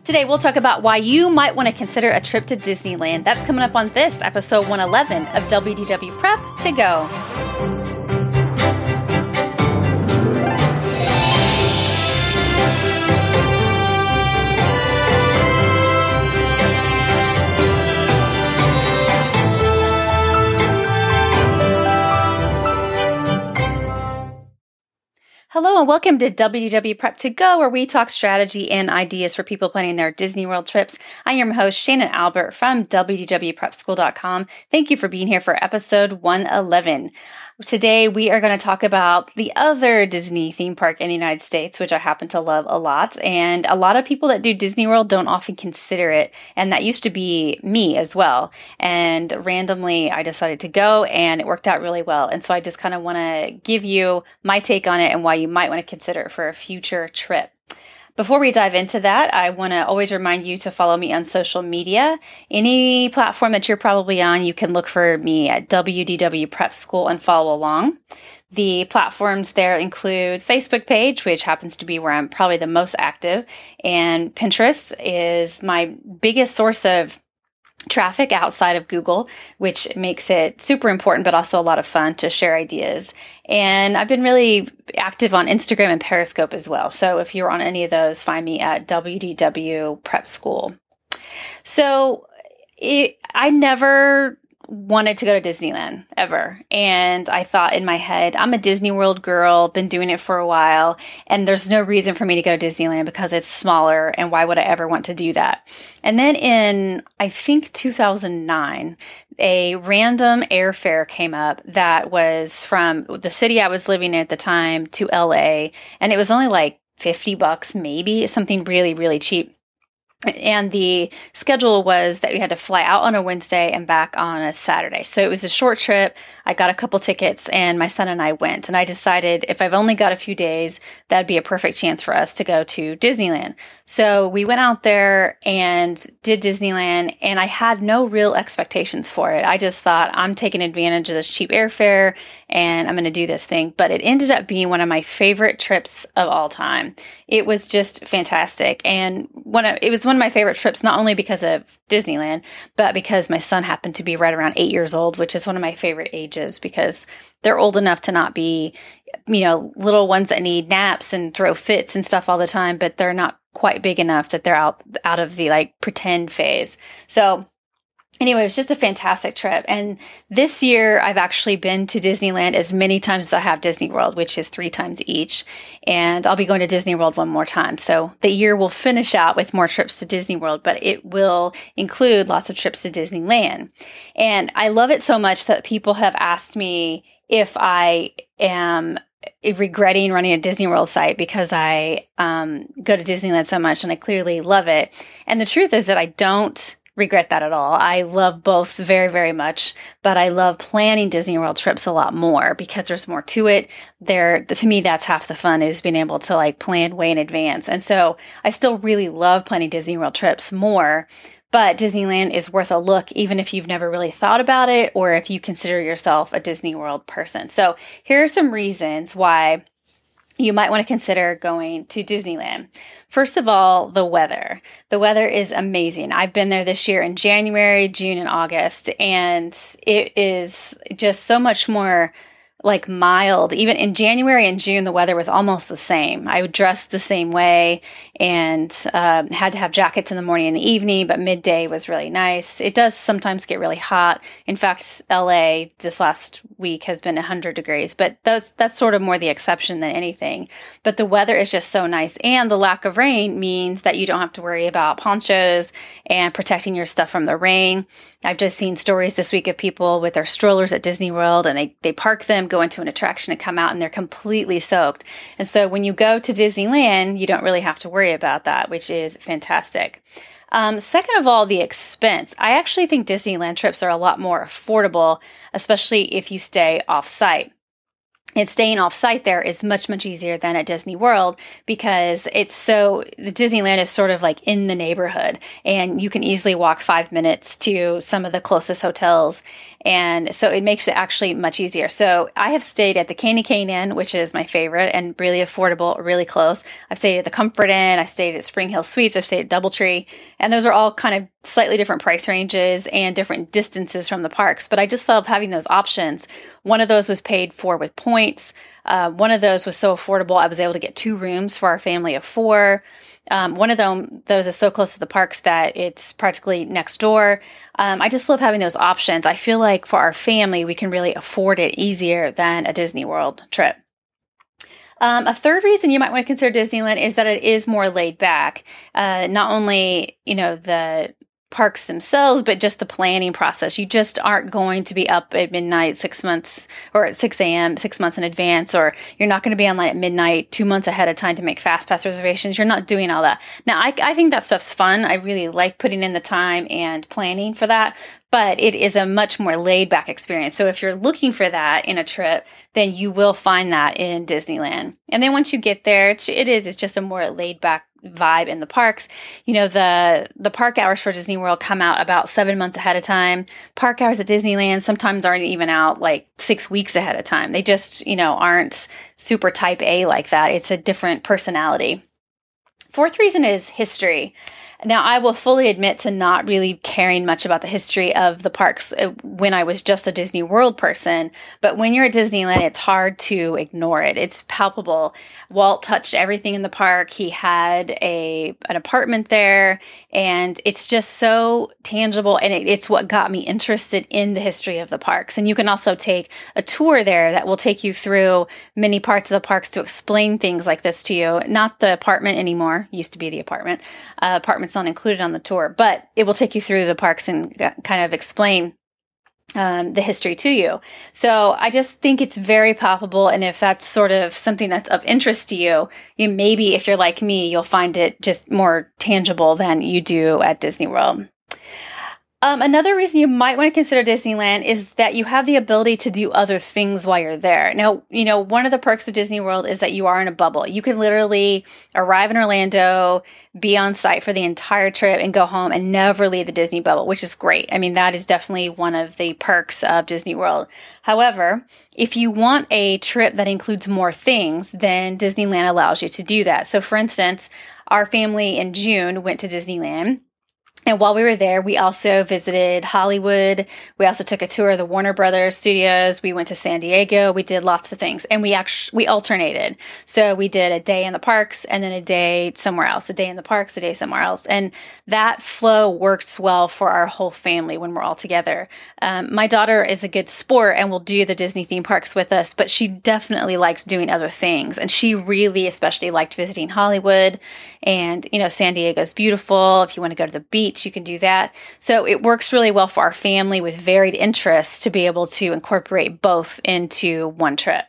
Today, we'll talk about why you might want to consider a trip to Disneyland. That's coming up on this episode 111 of WDW Prep to Go. Hello and welcome to WDW Prep to Go, where we talk strategy and ideas for people planning their Disney World trips. I'm your host, Shannon Albert from WDWPrepSchool.com. Thank you for being here for episode 111. Today, we are going to talk about the other Disney theme park in the United States, which I happen to love a lot. And a lot of people that do Disney World don't often consider it. And that used to be me as well. And randomly, I decided to go and it worked out really well. And so I just kind of want to give you my take on it and why you might want to consider it for a future trip. Before we dive into that, I want to always remind you to follow me on social media. Any platform that you're probably on, you can look for me at WDW Prep School and follow along. The platforms there include Facebook page, which happens to be where I'm probably the most active, and Pinterest is my biggest source of traffic outside of Google, which makes it super important, but also a lot of fun to share ideas. And I've been really active on Instagram and Periscope as well. So if you're on any of those, find me at WDW Prep School. So I never wanted to go to Disneyland ever. And I thought in my head, I'm a Disney World girl, been doing it for a while, and there's no reason for me to go to Disneyland because it's smaller, and why would I ever want to do that? And then in, I think 2009, a random airfare came up that was from the city I was living in at the time to LA, and it was only like $50 maybe, something really, really cheap. And the schedule was that we had to fly out on a Wednesday and back on a Saturday. So it was a short trip. I got a couple tickets and my son and I went. And I decided if I've only got a few days, that'd be a perfect chance for us to go to Disneyland. So we went out there and did Disneyland, and I had no real expectations for it. I just thought, I'm taking advantage of this cheap airfare and I'm going to do this thing. But it ended up being one of my favorite trips of all time. It was just fantastic. And it was one of my favorite trips, not only because of Disneyland, but because my son happened to be right around 8 years old, which is one of my favorite ages because they're old enough to not be, little ones that need naps and throw fits and stuff all the time, but they're not quite big enough that they're out of the pretend phase. So anyway, it was just a fantastic trip. And this year, I've actually been to Disneyland as many times as I have Disney World, which is 3 times each. And I'll be going to Disney World one more time. So the year will finish out with more trips to Disney World, but it will include lots of trips to Disneyland. And I love it so much that people have asked me if I am regretting running a Disney World site because I go to Disneyland so much and I clearly love it. And the truth is that I don't regret that at all. I love both very, very much, but I love planning Disney World trips a lot more because there's more to it. To me, that's half the fun, is being able to plan way in advance. And so I still really love planning Disney World trips more, but Disneyland is worth a look, even if you've never really thought about it or if you consider yourself a Disney World person. So here are some reasons why you might want to consider going to Disneyland. First of all, the weather. The weather is amazing. I've been there this year in January, June, and August, and it is just so much more mild. Even in January and June, the weather was almost the same. I would dress the same way and had to have jackets in the morning and the evening, but midday was really nice. It does sometimes get really hot. In fact, LA this last week has been 100 degrees, but that's sort of more the exception than anything. But the weather is just so nice. And the lack of rain means that you don't have to worry about ponchos and protecting your stuff from the rain. I've just seen stories this week of people with their strollers at Disney World, and they park them, go into an attraction, and come out, and they're completely soaked. And so when you go to Disneyland, you don't really have to worry about that, which is fantastic. Second of all, the expense. I actually think Disneyland trips are a lot more affordable, especially if you stay off-site. And staying off site there is much, much easier than at Disney World because the Disneyland is sort of like in the neighborhood and you can easily walk 5 minutes to some of the closest hotels. And so it makes it actually much easier. So I have stayed at the Candy Cane Inn, which is my favorite and really affordable, really close. I've stayed at the Comfort Inn. I stayed at Spring Hill Suites. I've stayed at Doubletree. And those are all kind of slightly different price ranges and different distances from the parks. But I just love having those options. One of those was paid for with points. One of those was so affordable, I was able to get 2 rooms for our family of 4. One of those is so close to the parks that it's practically next door. I just love having those options. I feel like for our family, we can really afford it easier than a Disney World trip. A third reason you might want to consider Disneyland is that it is more laid back. Not only, the parks themselves, but just the planning process. You just aren't going to be up at midnight 6 months or at 6 a.m. 6 months in advance, or you're not going to be online at midnight 2 months ahead of time to make fast pass reservations. You're not doing all that. Now, I think that stuff's fun. I really like putting in the time and planning for that, but it is a much more laid back experience. So if you're looking for that in a trip, then you will find that in Disneyland. And then once you get there, it's just a more laid back vibe in the parks. The park hours for Disney World come out about 7 months ahead of time. Park hours at Disneyland sometimes aren't even out like 6 weeks ahead of time. They just, aren't super type A like that. It's a different personality. Fourth reason is history. Now, I will fully admit to not really caring much about the history of the parks when I was just a Disney World person. But when you're at Disneyland, it's hard to ignore it. It's palpable. Walt touched everything in the park. He had an apartment there, and it's just so tangible. And it's what got me interested in the history of the parks. And you can also take a tour there that will take you through many parts of the parks to explain things like this to you. Not the apartment anymore. Used to be the apartment. Apartment's not included on the tour, but it will take you through the parks and kind of explain the history to you. So I just think it's very palpable. And if that's sort of something that's of interest to you, maybe if you're like me, you'll find it just more tangible than you do at Disney World. Another reason you might want to consider Disneyland is that you have the ability to do other things while you're there. Now, one of the perks of Disney World is that you are in a bubble. You can literally arrive in Orlando, be on site for the entire trip, and go home and never leave the Disney bubble, which is great. I mean, that is definitely one of the perks of Disney World. However, if you want a trip that includes more things, then Disneyland allows you to do that. So, for instance, our family in June went to Disneyland. And while we were there, we also visited Hollywood. We also took a tour of the Warner Brothers studios. We went to San Diego. We did lots of things. And we alternated. So we did a day in the parks and then a day somewhere else, a day in the parks, a day somewhere else. And that flow works well for our whole family when we're all together. My daughter is a good sport and will do the Disney theme parks with us, but she definitely likes doing other things. And she really especially liked visiting Hollywood. And, San Diego's beautiful. If you want to go to the beach, you can do that. So it works really well for our family with varied interests to be able to incorporate both into one trip.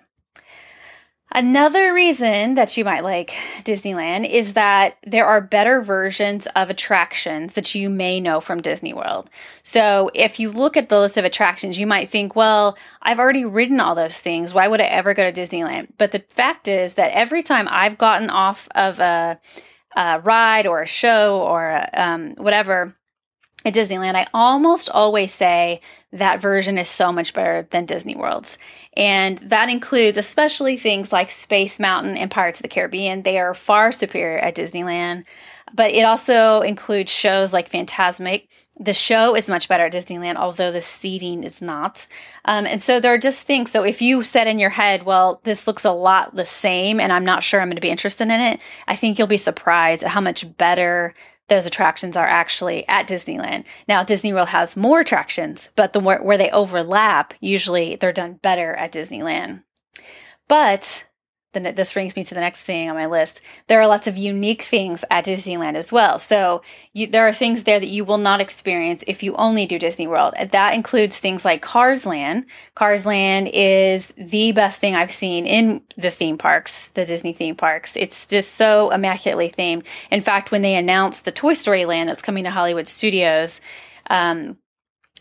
Another reason that you might like Disneyland is that there are better versions of attractions that you may know from Disney World. So if you look at the list of attractions, you might think, well, I've already ridden all those things. Why would I ever go to Disneyland? But the fact is that every time I've gotten off of a ride or a show or whatever at Disneyland, I almost always say that version is so much better than Disney World's. And that includes especially things like Space Mountain and Pirates of the Caribbean. They are far superior at Disneyland. But it also includes shows like Fantasmic. The show is much better at Disneyland, although the seating is not. And so there are just things. So if you said in your head, well, this looks a lot the same and I'm not sure I'm going to be interested in it, I think you'll be surprised at how much better those attractions are actually at Disneyland. Now, Disney World has more attractions, but where they overlap, usually they're done better at Disneyland. But this brings me to the next thing on my list. There are lots of unique things at Disneyland as well. So there are things there that you will not experience if you only do Disney World. And that includes things like Cars Land. Cars Land is the best thing I've seen in the theme parks, the Disney theme parks. It's just so immaculately themed. In fact, when they announced the Toy Story Land that's coming to Hollywood Studios,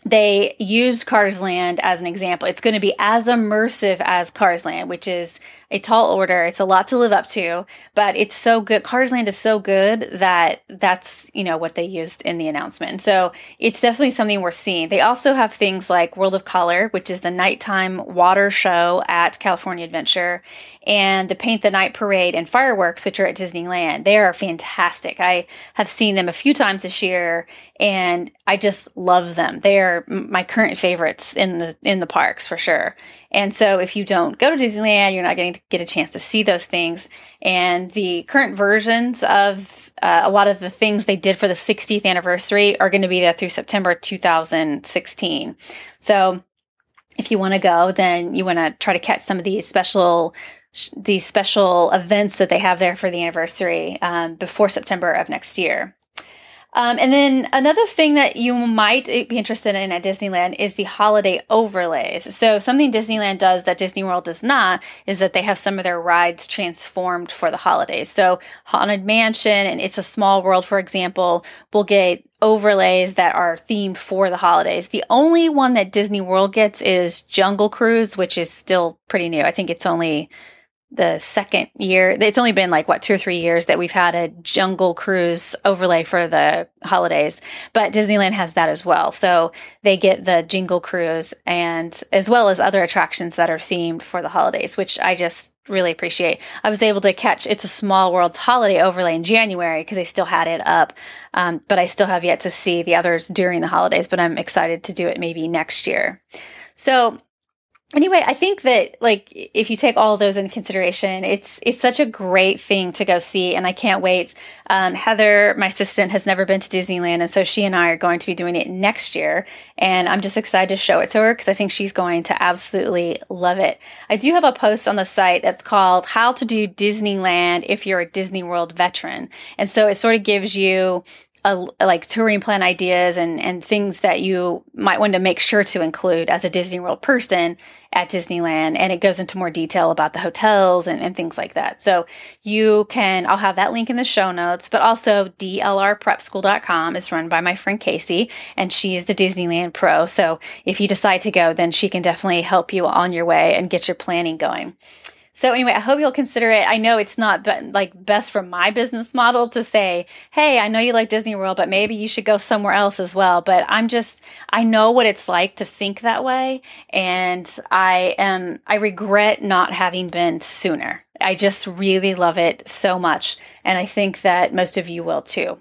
they used Cars Land as an example. It's going to be as immersive as Cars Land, which is a tall order. It's a lot to live up to, but it's so good. Cars Land is so good that that's, what they used in the announcement. So it's definitely something we're seeing. They also have things like World of Color, which is the nighttime water show at California Adventure, and the Paint the Night Parade and fireworks, which are at Disneyland. They are fantastic. I have seen them a few times this year, and I just love them. They are my current favorites in the parks for sure. And so if you don't go to Disneyland, you're not going to get a chance to see those things. And the current versions of a lot of the things they did for the 60th anniversary are going to be there through September 2016. So if you want to go, then you want to try to catch some of these special events that they have there for the anniversary before September of next year. And then another thing that you might be interested in at Disneyland is the holiday overlays. So something Disneyland does that Disney World does not is that they have some of their rides transformed for the holidays. So Haunted Mansion and It's a Small World, for example, will get overlays that are themed for the holidays. The only one that Disney World gets is Jungle Cruise, which is still pretty new. I think it's only the second year. It's only been 2 or 3 years that we've had a Jungle Cruise overlay for the holidays, but Disneyland has that as well. So they get the Jingle Cruise, and as well as other attractions that are themed for the holidays, which I just really appreciate. I was able to catch It's a Small World's holiday overlay in January because they still had it up, but I still have yet to see the others during the holidays, but I'm excited to do it maybe next year. So anyway, I think that if you take all of those into consideration, it's such a great thing to go see, and I can't wait. Heather, my assistant, has never been to Disneyland, and so she and I are going to be doing it next year, and I'm just excited to show it to her because I think she's going to absolutely love it. I do have a post on the site that's called How to Do Disneyland If You're a Disney World Veteran, and so it sort of gives you touring plan ideas and things that you might want to make sure to include as a Disney World person at Disneyland. And it goes into more detail about the hotels and things like that. So I'll have that link in the show notes, but also DLRprepschool.com is run by my friend Casey, and she is the Disneyland pro. So if you decide to go, then she can definitely help you on your way and get your planning going. So anyway, I hope you'll consider it. I know it's not best for my business model to say, hey, I know you like Disney World, but maybe you should go somewhere else as well. But I know what it's like to think that way. And I regret not having been sooner. I just really love it so much. And I think that most of you will too.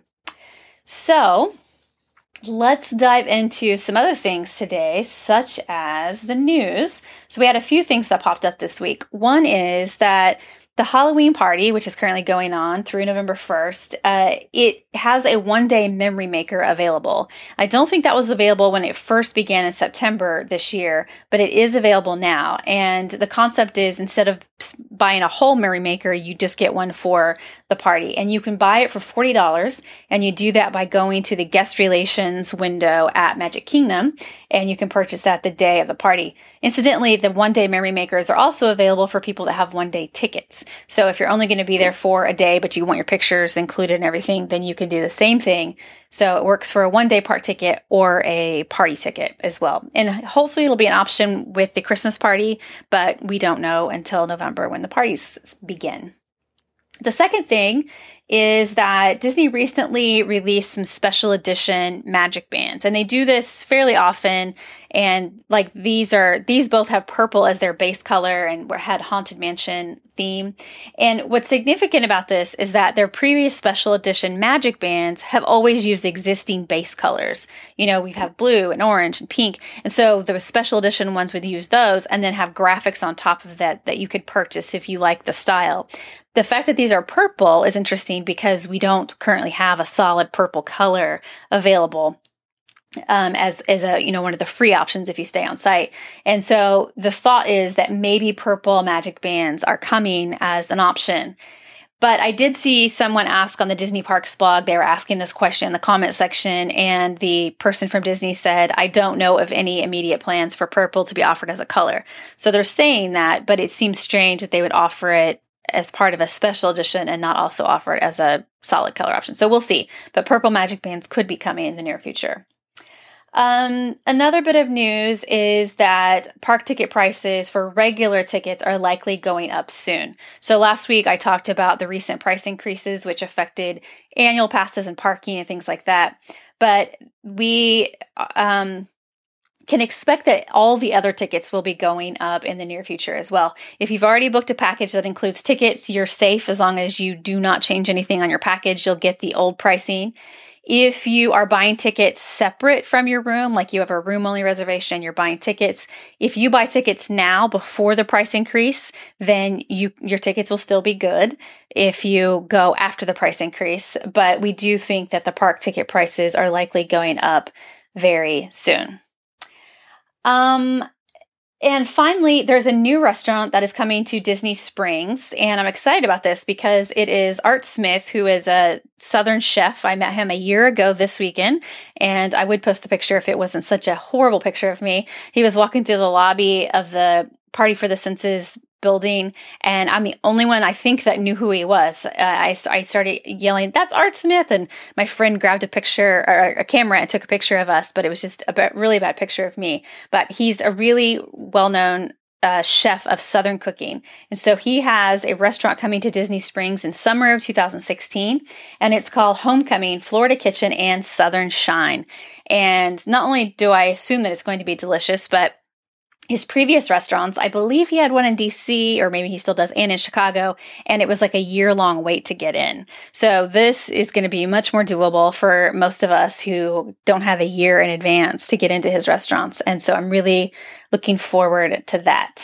So let's dive into some other things today, such as the news. So we had a few things that popped up this week. One is that the Halloween party, which is currently going on through November 1st, it has a one-day memory maker available. I don't think that was available when it first began in September this year, but it is available now. And the concept is instead of buying a whole memory maker, you just get one for the party. And you can buy it for $40, and you do that by going to the guest relations window at Magic Kingdom, and you can purchase that the day of the party. Incidentally, the one-day memory makers are also available for people that have one-day tickets. So if you're only going to be there for a day, but you want your pictures included and everything, then you can do the same thing. So it works for a one-day park ticket or a party ticket as well. And hopefully it'll be an option with the Christmas party, but we don't know until November when the parties begin. The second thing is that Disney recently released some special edition magic bands, and they do this fairly often. And these both have purple as their base color and had Haunted Mansion theme. And what's significant about this is that their previous special edition magic bands have always used existing base colors. We've had blue and orange and pink. And so the special edition ones would use those and then have graphics on top of that you could purchase if you like the style. The fact that these are purple is interesting because we don't currently have a solid purple color available as a one of the free options if you stay on site. And so the thought is that maybe purple magic bands are coming as an option. But I did see someone ask on the Disney Parks blog, they were asking this question in the comment section, and the person from Disney said, I don't know of any immediate plans for purple to be offered as a color. So they're saying that, but it seems strange that they would offer it as part of a special edition and not also offer it as a solid color option. So we'll see. But purple magic bands could be coming in the near future. Another bit of news is that park ticket prices for regular tickets are likely going up soon. So last week I talked about the recent price increases, which affected annual passes and parking and things like that. But we can expect that all the other tickets will be going up in the near future as well. If you've already booked a package that includes tickets, you're safe as long as you do not change anything on your package. You'll get the old pricing. If you are buying tickets separate from your room, like you have a room-only reservation and you're buying tickets, if you buy tickets now before the price increase, then your tickets will still be good if you go after the price increase. But we do think that the park ticket prices are likely going up very soon. And finally, there's a new restaurant that is coming to Disney Springs, and I'm excited about this because it is Art Smith, who is a Southern chef. I met him a year ago this weekend, and I would post the picture if it wasn't such a horrible picture of me. He was walking through the lobby of the Party for the Senses building, and I'm the only one I think that knew who he was. I started yelling, "That's Art Smith!" And my friend grabbed a picture or a camera and took a picture of us, but it was just a really bad picture of me. But he's a really well-known chef of Southern cooking. And so he has a restaurant coming to Disney Springs in summer of 2016, and it's called Homecoming Florida Kitchen and Southern Shine. And not only do I assume that it's going to be delicious, but his previous restaurants, I believe he had one in DC, or maybe he still does, and in Chicago, and it was like a year-long wait to get in. So this is going to be much more doable for most of us who don't have a year in advance to get into his restaurants. And so I'm really looking forward to that.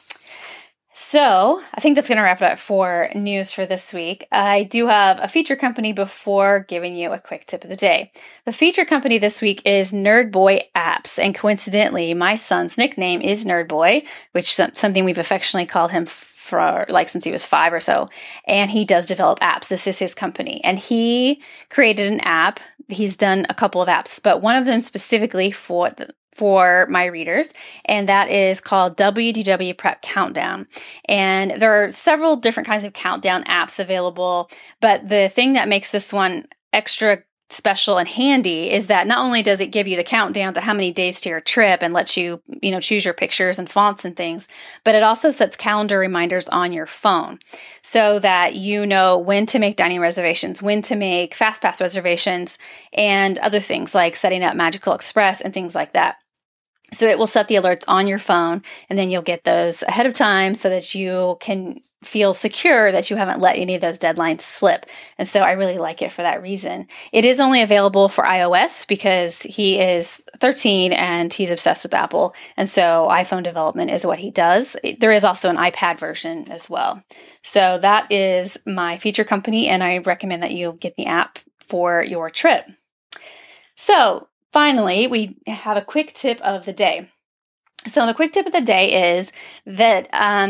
So I think that's going to wrap it up for news for this week. I do have a feature company before giving you a quick tip of the day. The feature company this week is Nerd Boy Apps, and coincidentally, my son's nickname is Nerd Boy, which is something we've affectionately called him for since he was 5 or so. And he does develop apps. This is his company, and he created an app. He's done a couple of apps, but one of them specifically for my readers, and that is called WDW Prep Countdown. And there are several different kinds of countdown apps available, but the thing that makes this one extra special and handy is that not only does it give you the countdown to how many days to your trip and lets you, choose your pictures and fonts and things, but it also sets calendar reminders on your phone so that you know when to make dining reservations, when to make FastPass reservations, and other things like setting up Magical Express and things like that. So it will set the alerts on your phone, and then you'll get those ahead of time so that you can feel secure that you haven't let any of those deadlines slip. And so I really like it for that reason. It is only available for iOS because he is 13 and he's obsessed with Apple. And so iPhone development is what he does. There is also an iPad version as well. So that is my feature company, and I recommend that you get the app for your trip. So finally, we have a quick tip of the day. So the quick tip of the day is that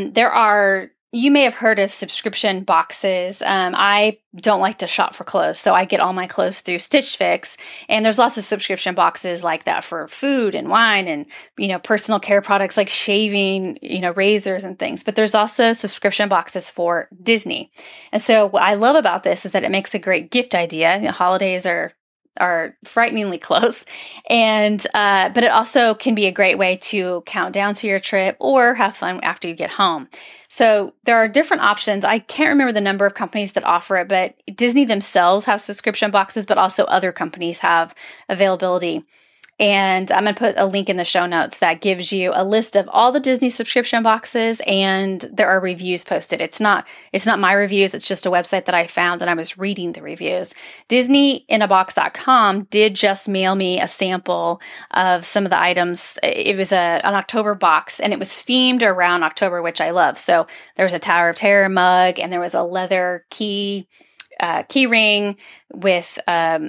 you may have heard of subscription boxes. I don't like to shop for clothes, so I get all my clothes through Stitch Fix, and there's lots of subscription boxes like that for food and wine and, personal care products like shaving, razors and things. But there's also subscription boxes for Disney. And so what I love about this is that it makes a great gift idea. The holidays are frighteningly close. And, but it also can be a great way to count down to your trip or have fun after you get home. So there are different options. I can't remember the number of companies that offer it, but Disney themselves have subscription boxes, but also other companies have availability. And I'm going to put a link in the show notes that gives you a list of all the Disney subscription boxes, and there are reviews posted. It's not my reviews. It's just a website that I found and I was reading the reviews. DisneyInABox.com did just mail me a sample of some of the items. It was an October box, and it was themed around October, which I love. So there was a Tower of Terror mug, and there was a leather key ring with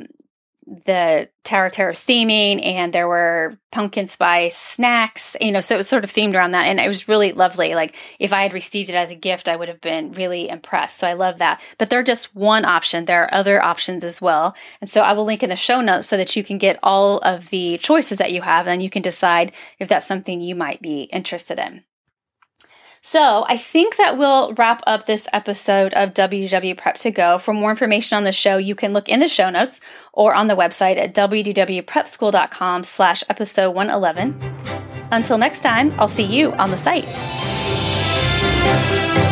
the Tower of Terror theming, and there were pumpkin spice snacks, so it was sort of themed around that, and it was really lovely. Like, if I had received it as a gift, I would have been really impressed. So I love that. But they're just one option. There are other options as well. And so I will link in the show notes so that you can get all of the choices that you have, and you can decide if that's something you might be interested in. So I think that will wrap up this episode of WDW Prep to Go. For more information on the show, you can look in the show notes or on the website at wdwprepschool.com/episode 111. Until next time, I'll see you on the site.